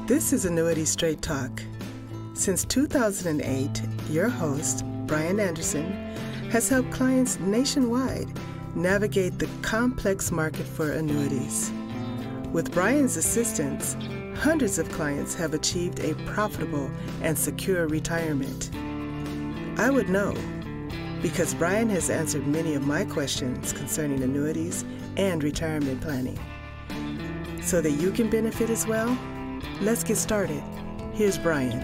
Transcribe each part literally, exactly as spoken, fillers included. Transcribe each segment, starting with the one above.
This is Annuity Straight Talk. Since two thousand eight, your host, Brian Anderson, has helped clients nationwide navigate the complex market for annuities. With Brian's assistance, hundreds of clients have achieved a profitable and secure retirement. I would know, because Brian has answered many of my questions concerning annuities and retirement planning. So that you can benefit as well, let's get started. Here's Brian.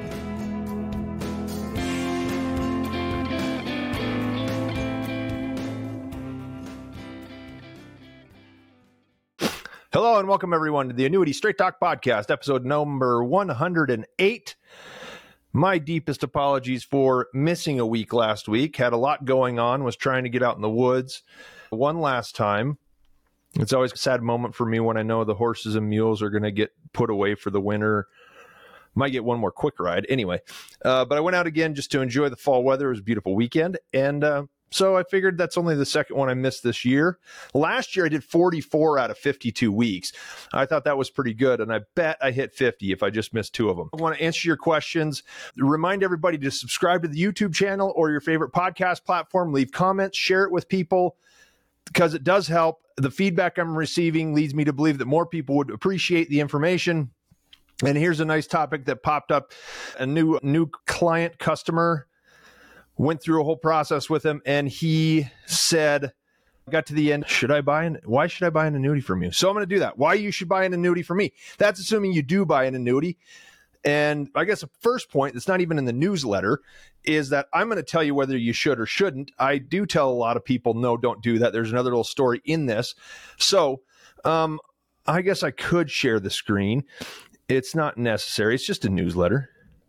Hello and welcome everyone to the Annuity Straight Talk Podcast, episode number one hundred eight. My deepest apologies for missing a week last week. Had a lot going on, was trying to get out in the woods one last time. It's always a sad moment for me when I know the horses and mules are going to get put away for the winter. Might get one more quick ride. Anyway, uh, but I went out again just to enjoy the fall weather. It was a beautiful weekend. And uh, so I figured that's only the second one I missed this year. Last year I did forty-four out of fifty-two weeks. I thought that was pretty good. And I bet I hit fifty if I just missed two of them. I want to answer your questions. Remind everybody to subscribe to the YouTube channel or your favorite podcast platform. Leave comments, share it with people, because it does help. The feedback I'm receiving leads me to believe that more people would appreciate the information. And here's a nice topic that popped up. A new new client customer went through a whole process with him, and he said, got to the end, should I buy an, why should I buy an annuity from you? So I'm going to do that. Why you should buy an annuity from me. That's assuming you do buy an annuity. And I guess the first point that's not even in the newsletter is that I'm going to tell you whether you should or shouldn't. I do tell a lot of people, no, don't do that. There's another little story in this. So um, I guess I could share the screen. It's not necessary. It's just a newsletter.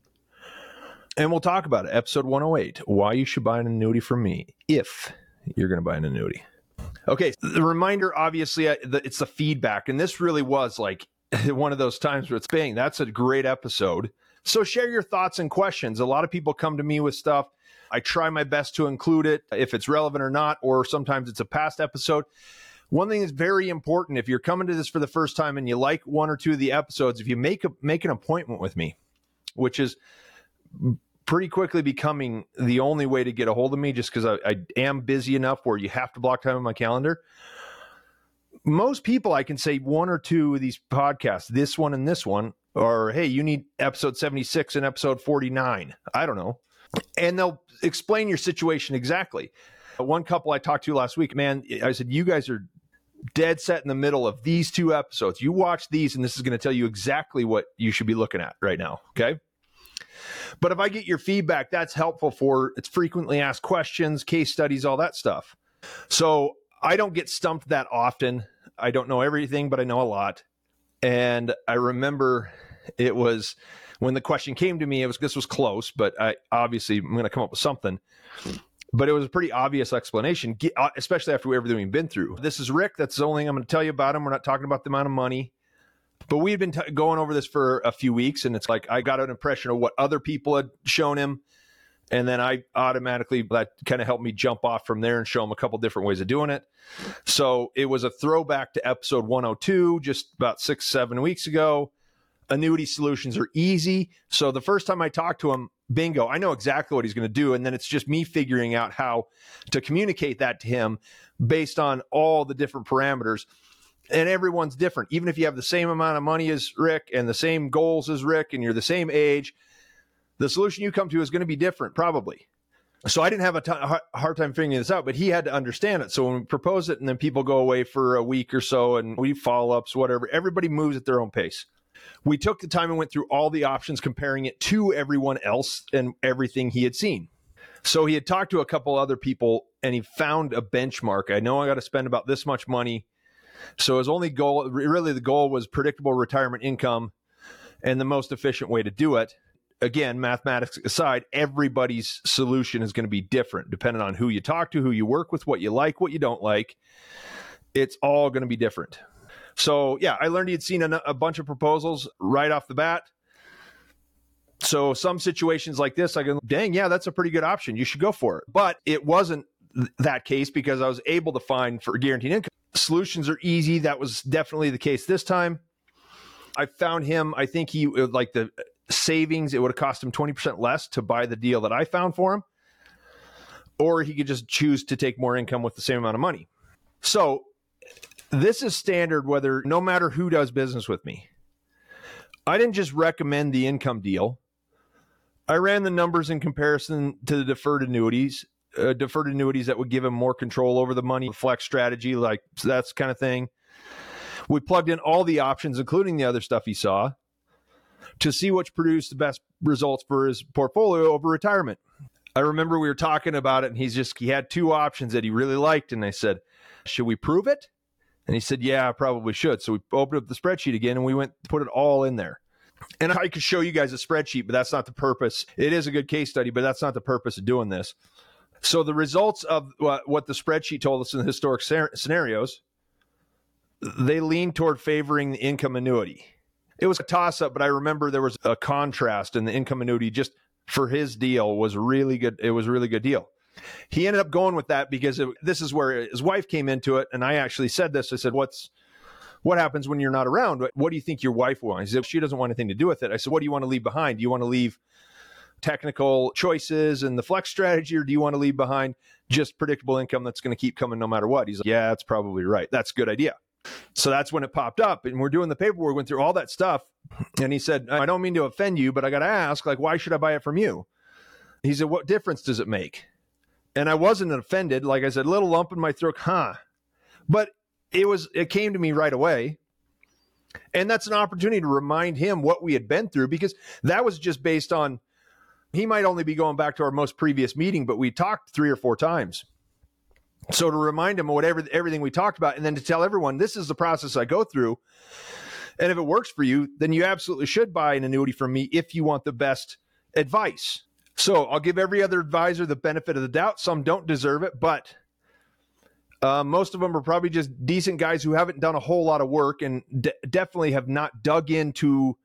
And we'll talk about it. Episode one oh eight, why you should buy an annuity from me if you're going to buy an annuity. Okay. The reminder, obviously, it's the feedback. And this really was like one of those times where it's bang, that's a great episode. So share your thoughts and questions. A lot of people come to me with stuff. I try my best to include it if it's relevant or not, or sometimes it's a past episode. One thing that's very important, if you're coming to this for the first time and you like one or two of the episodes, if you make a, make an appointment with me, which is pretty quickly becoming the only way to get a hold of me, just because I, I am busy enough where you have to block time on my calendar. Most people, I can say one or two of these podcasts, this one and this one, or, hey, you need episode seventy-six and episode forty-nine. I don't know. And they'll explain your situation exactly. One couple I talked to last week, man, I said, you guys are dead set in the middle of these two episodes. You watch these, and this is going to tell you exactly what you should be looking at right now. Okay. But if I get your feedback, that's helpful for it's frequently asked questions, case studies, all that stuff. So I don't get stumped that often. I don't know everything, but I know a lot. And I remember it was when the question came to me, it was, this was close, but I obviously I'm going to come up with something, but it was a pretty obvious explanation, especially after everything we've been through. This is Rick. That's the only thing I'm going to tell you about him. We're not talking about the amount of money, but we've been t- going over this for a few weeks. And it's like, I got an impression of what other people had shown him. And then I automatically, that kind of helped me jump off from there and show them a couple different ways of doing it. So it was a throwback to episode one oh two, just about six, seven weeks ago. Annuity solutions are easy. So the first time I talked to him, bingo, I know exactly what he's going to do. And then it's just me figuring out how to communicate that to him based on all the different parameters. And everyone's different. Even if you have the same amount of money as Rick and the same goals as Rick and you're the same age, the solution you come to is going to be different, probably. So I didn't have a, t- a hard time figuring this out, but he had to understand it. So when we propose it and then people go away for a week or so and we follow-ups, whatever, everybody moves at their own pace. We took the time and went through all the options, comparing it to everyone else and everything he had seen. So he had talked to a couple other people and he found a benchmark. I know I got to spend about this much money. So his only goal, really the goal was predictable retirement income and the most efficient way to do it. Again, mathematics aside, everybody's solution is going to be different depending on who you talk to, who you work with, what you like, what you don't like. It's all going to be different. So yeah, I learned he had seen a, a bunch of proposals right off the bat. So some situations like this, I go, dang, yeah, that's a pretty good option. You should go for it. But it wasn't th- that case because I was able to find for guaranteed income. Solutions are easy. That was definitely the case this time. I found him, I think he, like the savings, it would have cost him twenty percent less to buy the deal that I found for him. Or he could just choose to take more income with the same amount of money. So this is standard whether, no matter who does business with me. I didn't just recommend the income deal. I ran the numbers in comparison to the deferred annuities, uh, deferred annuities that would give him more control over the money, flex strategy, like that's kind of thing. We plugged in all the options, including the other stuff he saw, to see which produced the best results for his portfolio over retirement. I remember we were talking about it, and he's just, he had two options that he really liked. And I said, should we prove it? And he said, yeah, I probably should. So we opened up the spreadsheet again, and we went, put it all in there. And I could show you guys a spreadsheet, but that's not the purpose. It is a good case study, but that's not the purpose of doing this. So the results of what the spreadsheet told us in the historic scenarios, they lean toward favoring the income annuity. It was a toss-up, but I remember there was a contrast, and the income annuity just for his deal was really good. It was a really good deal. He ended up going with that because it, this is where his wife came into it. And I actually said this. I said, what's, what happens when you're not around? What do you think your wife wants? He said, she doesn't want anything to do with it. I said, what do you want to leave behind? Do you want to leave technical choices and the flex strategy, or do you want to leave behind just predictable income that's going to keep coming no matter what? He's like, yeah, that's probably right. That's a good idea. So that's when it popped up, and we're doing the paperwork, went through all that stuff. And he said, I don't mean to offend you, but I got to ask, like, why should I buy it from you? He said, what difference does it make? And I wasn't offended. Like I said, little lump in my throat, huh? But it was, it came to me right away. And that's an opportunity to remind him what we had been through, because that was just based on, he might only be going back to our most previous meeting, but we talked three or four times. So to remind him of whatever, everything we talked about, and then to tell everyone, this is the process I go through. And if it works for you, then you absolutely should buy an annuity from me if you want the best advice. So I'll give every other advisor the benefit of the doubt. Some don't deserve it, but uh, most of them are probably just decent guys who haven't done a whole lot of work and de- definitely have not dug in to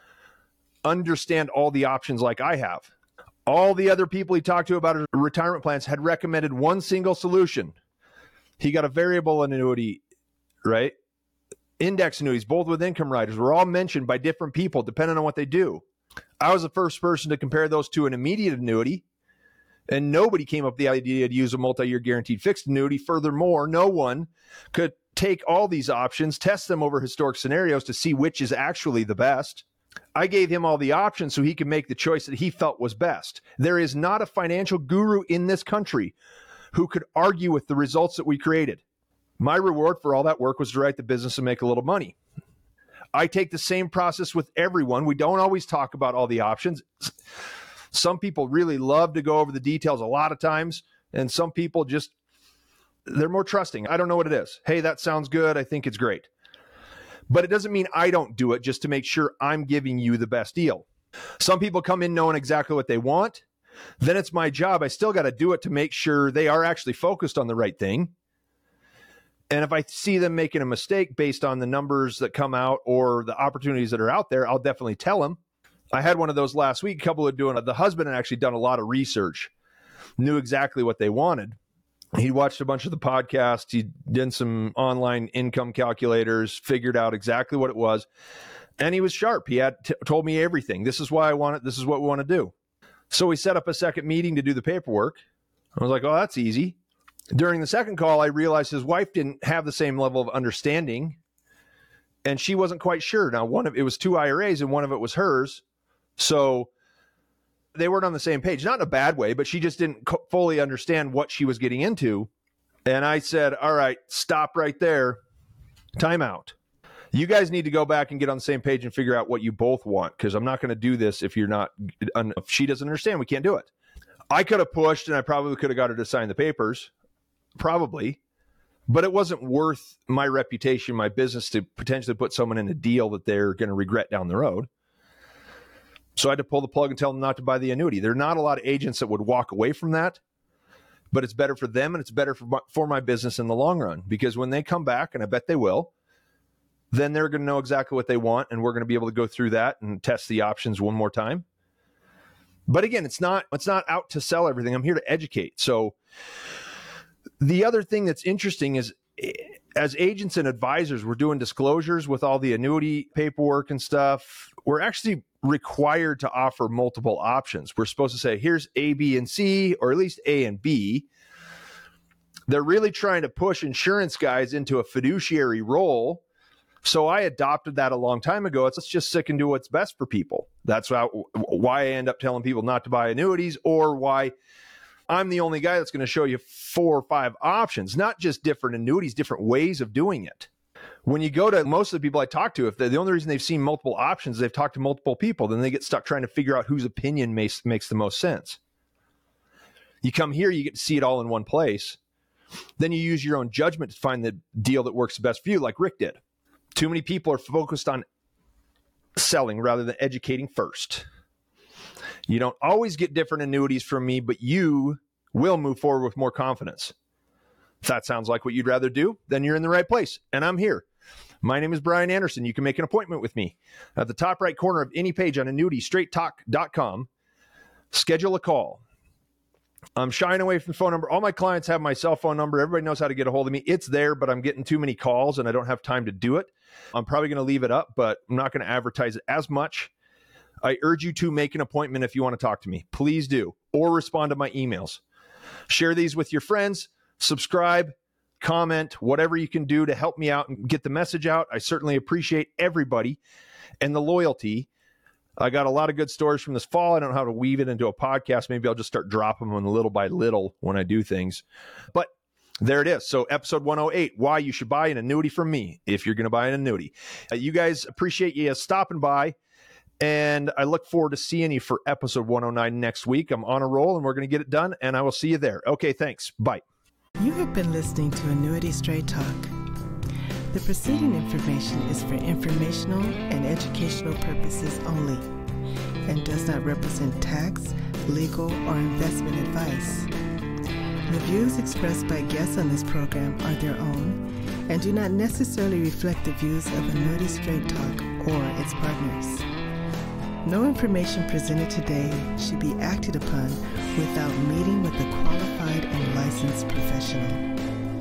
understand all the options like I have. All the other people he talked to about his retirement plans had recommended one single solution. He got a variable annuity, right? Index annuities, both with income riders, were all mentioned by different people depending on what they do. I was the first person to compare those to an immediate annuity, and nobody came up with the idea to use a multi-year guaranteed fixed annuity. Furthermore, no one could take all these options, test them over historic scenarios to see which is actually the best. I gave him all the options so he could make the choice that he felt was best. There is not a financial guru in this country who could argue with the results that we created. My reward for all that work was to write the business and make a little money. I take the same process with everyone. We don't always talk about all the options. Some people really love to go over the details a lot of times, and some people just, they're more trusting. I don't know what it is. Hey, that sounds good. I think it's great. But it doesn't mean I don't do it just to make sure I'm giving you the best deal. Some people come in knowing exactly what they want. Then it's my job. I still got to do it to make sure they are actually focused on the right thing. And if I see them making a mistake based on the numbers that come out or the opportunities that are out there, I'll definitely tell them. I had one of those last week. A couple of doing, the husband had actually done a lot of research, knew exactly what they wanted. He watched a bunch of the podcasts. He did some online income calculators, figured out exactly what it was. And he was sharp. He had t- told me everything. This is why I want it. This is what we want to do. So we set up a second meeting to do the paperwork. I was like, oh, that's easy. During the second call, I realized his wife didn't have the same level of understanding, and she wasn't quite sure. Now, one of it was two I R As, and one of it was hers. So they weren't on the same page, not in a bad way, but she just didn't co- fully understand what she was getting into. And I said, all right, stop right there. Time out. You guys need to go back and get on the same page and figure out what you both want, because I'm not going to do this if you're not, if she doesn't understand, we can't do it. I could have pushed, and I probably could have got her to sign the papers, probably, but it wasn't worth my reputation, my business, to potentially put someone in a deal that they're going to regret down the road. So I had to pull the plug and tell them not to buy the annuity. There are not a lot of agents that would walk away from that, but it's better for them and it's better for my, for my business in the long run, because when they come back, and I bet they will, then they're going to know exactly what they want, and we're going to be able to go through that and test the options one more time. But again, it's not it's not out to sell everything. I'm here to educate. So the other thing that's interesting is as agents and advisors, we're doing disclosures with all the annuity paperwork and stuff. We're actually required to offer multiple options. We're supposed to say, here's A, B, and C, or at least A and B. They're really trying to push insurance guys into a fiduciary role. So I adopted that a long time ago. It's let's just stick and do what's best for people. That's how, why I end up telling people not to buy annuities, or why I'm the only guy that's going to show you four or five options, not just different annuities, different ways of doing it. When you go to most of the people I talk to, if they're the only reason they've seen multiple options, they've talked to multiple people, then they get stuck trying to figure out whose opinion makes, makes the most sense. You come here, you get to see it all in one place. Then you use your own judgment to find the deal that works best for you, like Rick did. Too many people are focused on selling rather than educating first. You don't always get different annuities from me, but you will move forward with more confidence. If that sounds like what you'd rather do, then you're in the right place, and I'm here. My name is Brian Anderson. You can make an appointment with me at the top right corner of any page on annuity straight talk dot com. Schedule a call. I'm shying away from the phone number. All my clients have my cell phone number. Everybody knows how to get a hold of me. It's there, but I'm getting too many calls, and I don't have time to do it. I'm probably going to leave it up, but I'm not going to advertise it as much. I urge you to make an appointment if you want to talk to me. Please do, or respond to my emails. Share these with your friends. Subscribe, comment, whatever you can do to help me out and get the message out. I certainly appreciate everybody and the loyalty. I got a lot of good stories from this fall. I don't know how to weave it into a podcast. Maybe I'll just start dropping them little by little when I do things. But there it is. So episode one oh eight, why you should buy an annuity from me if you're going to buy an annuity. Uh, you guys, appreciate you stopping by. And I look forward to seeing you for episode one oh nine next week. I'm on a roll and we're going to get it done. And I will see you there. Okay, thanks. Bye. You have been listening to Annuity Straight Talk. The preceding information is for informational and educational purposes only and does not represent tax, legal, or investment advice. The views expressed by guests on this program are their own and do not necessarily reflect the views of Annuity Straight Talk or its partners. No information presented today should be acted upon without meeting with a qualified and licensed professional.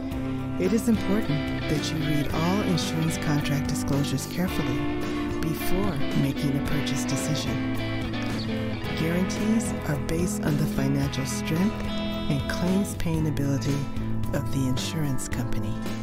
It is important that you read all insurance contract disclosures carefully before making a purchase decision. Guarantees are based on the financial strength and claims paying ability of the insurance company.